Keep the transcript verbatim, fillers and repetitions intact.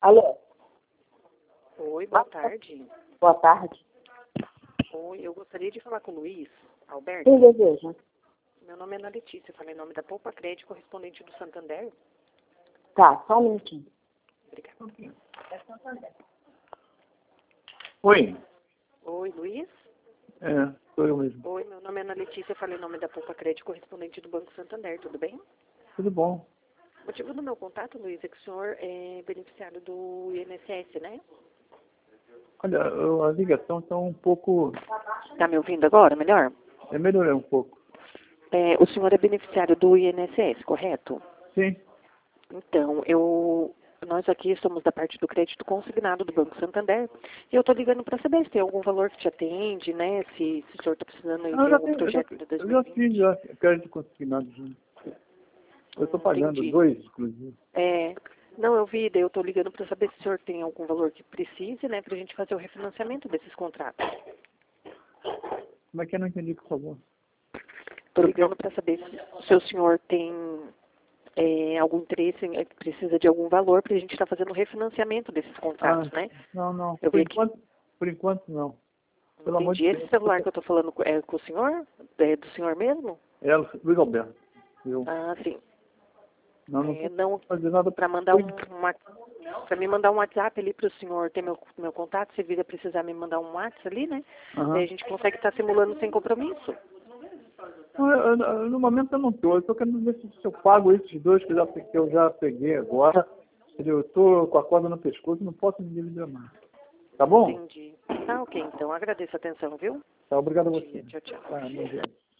Alô? Oi, boa tarde. Boa tarde. Oi, eu gostaria de falar com o Luiz Alberto. Quem deseja? Meu nome é Ana Letícia, falei em nome da Poupa Crédito, correspondente do Santander. Tá, só um minutinho. Obrigada. Oi. Oi, Luiz? É, sou eu mesmo. Oi, meu nome é Ana Letícia, falei em nome da Poupa Crédito, correspondente do Banco Santander, tudo bem? Tudo bom? O motivo do meu contato, Luiz, é que o senhor é beneficiário do I N S S, né? Olha, eu- a ligação está um pouco... Tá me ouvindo agora, melhor? É, melhorou um pouco. É, o senhor é beneficiário do I N S S, correto? Sim. Então, eu, nós aqui somos da parte do crédito consignado do Banco Santander. E eu estou ligando para saber se tem algum valor que te atende, né? Se, se o senhor está precisando aí Ah, eu, de já algum tenho, eu, já, projeto de eu já dois mil e vinte. fiz já crédito consignado. Já. Eu estou Hum, pagando entendi. dois, inclusive. É, não, eu vi, daí eu estou ligando para saber se o senhor tem algum valor que precise, né? Para a gente fazer o refinanciamento desses contratos. Como é que eu não entendi, por favor? Estou ligando para saber se, se o senhor tem é, algum interesse, em- precisa de algum valor para a gente estar fazendo o refinanciamento desses contratos, Ah, né? não, não. Eu Por vi aqui. enquanto, por enquanto não. Pelo amor de Entendi. Deus. Esse celular que eu estou falando co- é com o senhor? É do senhor mesmo? É, Luiz Alberto. Eu Ah, sim. não, não É, estou não, fazendo nada para mandar por um, uma, para me mandar um WhatsApp ali para o senhor ter meu, meu contato, se vir a precisar me mandar um WhatsApp ali, né? Aham. Daí a gente consegue estar simulando sem compromisso. Não, eu- eu- no momento eu não estou. Eu estou querendo ver se, se eu pago esses dois que eu já, pe- que eu já peguei agora. Entendeu? Eu estou com a corda no pescoço, não posso me dividir mais. Tá bom? Entendi. Tá ok, então. Agradeço a atenção, viu? Tá, obrigado a Bom você. dia. Tchau, tchau. Tá, bom dia.